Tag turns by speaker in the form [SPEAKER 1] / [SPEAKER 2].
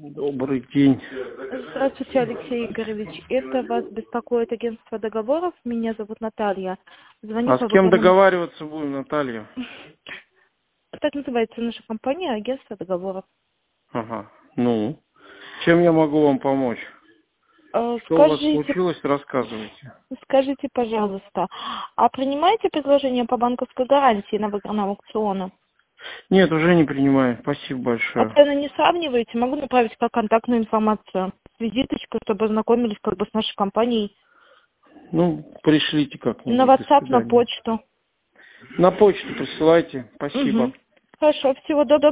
[SPEAKER 1] Добрый день.
[SPEAKER 2] Здравствуйте, Алексей Игоревич. Это вас беспокоит агентство договоров. Меня зовут Наталья. Звоню
[SPEAKER 1] А
[SPEAKER 2] по
[SPEAKER 1] с кем
[SPEAKER 2] выгодному...
[SPEAKER 1] договариваться будем, Наталья?
[SPEAKER 2] Так называется наша компания, агентство договоров.
[SPEAKER 1] Ага. Ну, чем я могу вам помочь? Что у вас случилось, рассказывайте.
[SPEAKER 2] Скажите, пожалуйста, а принимаете предложение по банковской гарантии на выигранном аукционе?
[SPEAKER 1] Нет, уже не принимаю. Спасибо
[SPEAKER 2] А
[SPEAKER 1] большое.
[SPEAKER 2] цены не сравниваете? Могу направить как контактную информацию, визиточку, чтобы ознакомились как бы с нашей компанией.
[SPEAKER 1] Ну, пришлите
[SPEAKER 2] На
[SPEAKER 1] как-нибудь. До
[SPEAKER 2] WhatsApp, на
[SPEAKER 1] свидания.
[SPEAKER 2] почту.
[SPEAKER 1] На почту присылайте. Спасибо.
[SPEAKER 2] Угу. Хорошо, всего доброго.